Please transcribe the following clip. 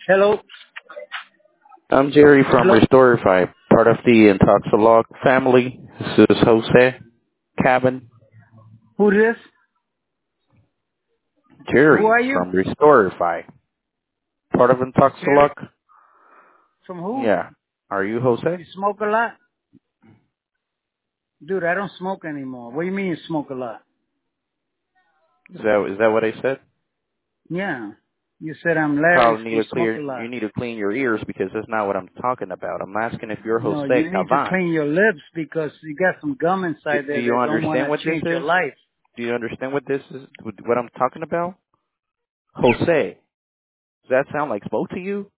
Hello? I'm Jerry from Hello? Restorify, part of the Intoxilog family. This is Jose Cabin. Who this? Who Jerry are you? from Restorify, part of Jerry? Intoxilog. From who? Yeah. Are you Jose? You smoke a lot? Dude, I don't smoke anymore. What do you mean you smoke a lot? Is that what I said? Yeah. You said I'm You Larry, probably need you to smoke a clear. You lot. need to clean your ears because that's not what I'm talking about. I'm asking if you're No, Jose you need to Caban. clean your lips because you got some gum Do, inside do there you that don't want understand to what this change your is? life. Do you understand what this is? What I'm talking about? Jose. Does that sound like smoke to you?